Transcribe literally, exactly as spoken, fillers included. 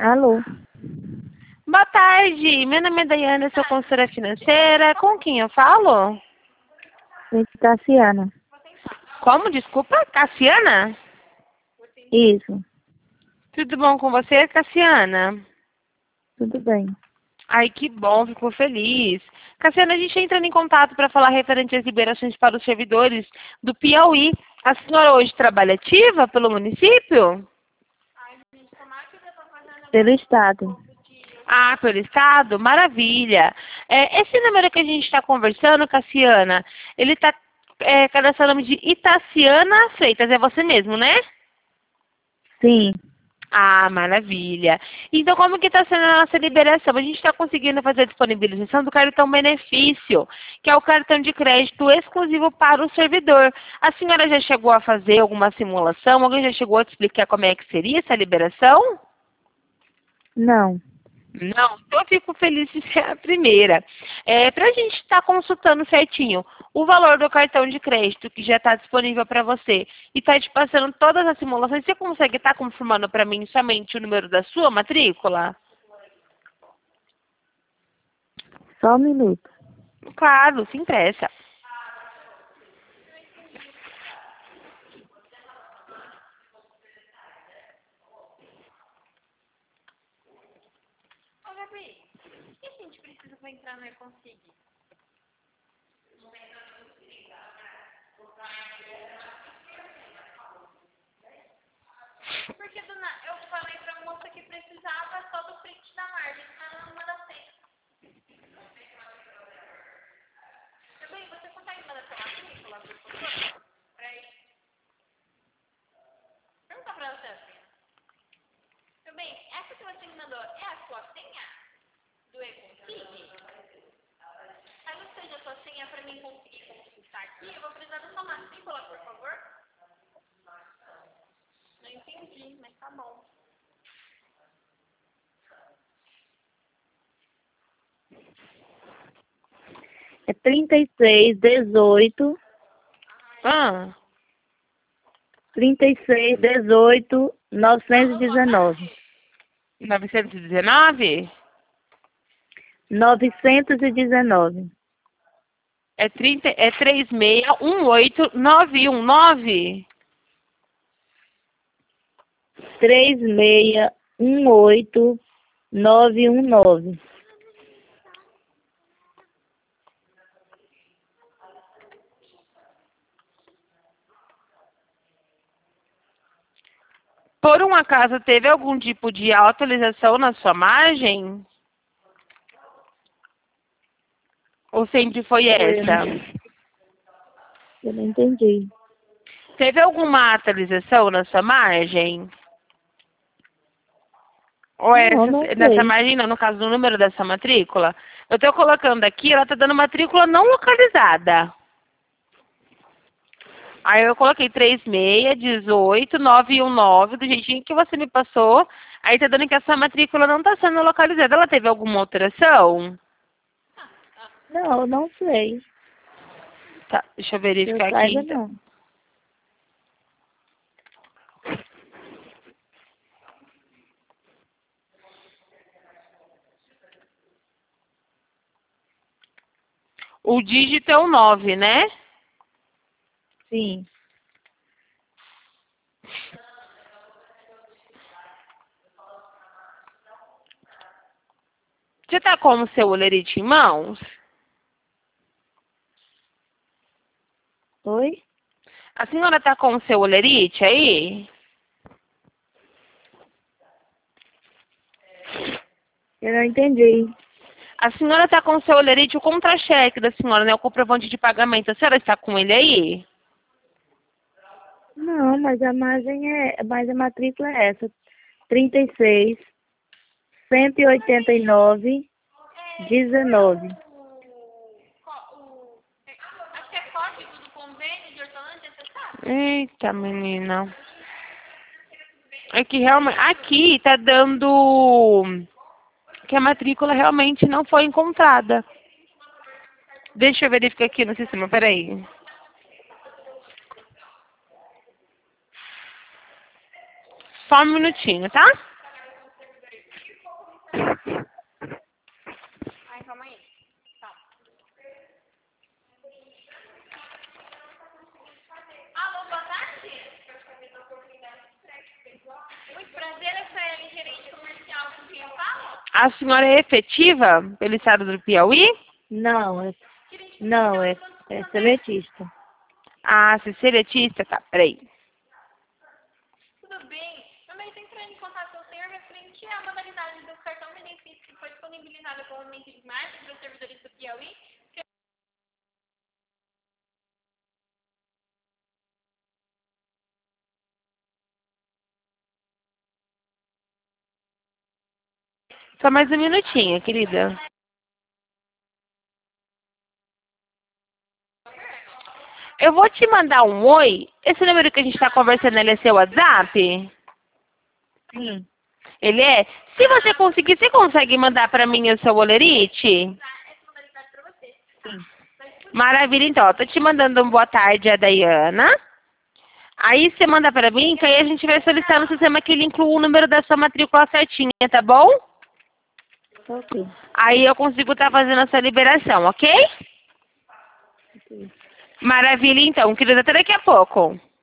Alô, Boa tarde, meu nome é Daiane, eu sou consultora financeira. Com quem eu falo? é Cassiana. Como? Desculpa, Cassiana? Isso, Tudo bom com você, Cassiana? tudo bem. Ai, que bom, fico feliz. Cassiana, a gente entrando em contato para falar referente às liberações para os servidores do Piauí. A senhora hoje trabalha ativa pelo município? Pelo Estado. Ah, pelo estado? Maravilha. É, esse número que a gente está conversando, Cassiana, ele está é, cadastrado o nome de Itaciana Freitas. É você mesmo, né? Sim, Ah, maravilha. Então, como que está sendo a nossa liberação? A gente está conseguindo fazer a disponibilização do cartão benefício, que é o cartão de crédito exclusivo para o servidor. A senhora já chegou a fazer alguma simulação? Alguém já chegou a te explicar como é que seria essa liberação? não. Não, então eu fico feliz de ser a primeira. É, para a gente estar consultando certinho o valor do cartão de crédito que já está disponível para você e está te passando todas as simulações, você consegue estar confirmando para mim somente o número da sua matrícula? Só um minuto. Claro, se interessa. Ô, Gabi, o que a gente precisa para entrar no e-consig? Porque dona, eu falei para a moça que precisava só do print da margem, está numa das seis. Gabi, você consegue mandar sua matrícula, por favor? Peraí. Pergunta para ela, Stephanie. Tudo bem, essa que você me mandou é a sua senha do e-consig? Aí você seja a sua senha para mim conseguir consultar aqui. Eu vou precisar da sua matrícula, por favor. Não entendi, mas tá bom. É trinta e seis, dezoito, Ah, trinta e seis, dezoito, novecentos e dezenove. novecentos e dezenove? Novecentos e dezenove. É, trinta, é três seis um oito nove um nove? Três seis um oito nove um nove. Por um acaso teve algum tipo de atualização na sua margem? Ou sempre foi Oi, eu não, essa? eu não entendi. Teve alguma atualização na sua margem? Ou Não, essa, não nessa sei. margem não, no caso do número dessa matrícula? Eu estou colocando aqui, ela está dando matrícula não localizada. Aí eu coloquei três seis dezoito nove um nove, do jeitinho que você me passou. Aí tá dando que essa matrícula não está sendo localizada. Ela teve alguma alteração? Não, não sei. Tá, deixa eu Que eu verificar aqui saiba, então. não. O dígito é o nove, né? Sim, Você tá com o seu olerite em mãos? oi? A senhora tá com o seu olerite aí? Eu não entendi. A senhora tá com o seu olerite, o contra-cheque da senhora, né? O comprovante de pagamento. A senhora está com ele aí? Não, mas a margem é, mas a matrícula é essa. Trinta e seis, cento e oitenta e nove, dezenove. Acho que é código do convênio de Hortolândia, você sabe? Eita, menina. É que realmente. Aqui tá dando que a matrícula realmente não foi encontrada. Deixa eu verificar aqui no sistema, peraí. Só um minutinho, tá? A senhora é efetiva pelo estado do Piauí? Não, é, não, é, é seletista. Ah, se seletista, tá, peraí. Tudo bem. Mamãe está entrando em contato com o senhor referente à modalidade do cartão benefício que foi disponibilizado com o momento de março para os servidores do Piauí. Só mais um minutinho, querida. Eu vou te mandar um oi. Esse número que a gente está conversando, ele é seu WhatsApp? Sim, Ele é? Se você conseguir, você consegue mandar para mim o seu olerite? Essa modalidade para você. sim. Maravilha, então. Eu tô te mandando um boa tarde, a Dayana. Aí você manda para mim, que aí a gente vai solicitar no sistema que ele inclua o número da sua matrícula certinha, tá bom? Ok. Aí eu consigo estar fazendo essa liberação, ok? Ok. Maravilha, então, querida. Até daqui a pouco.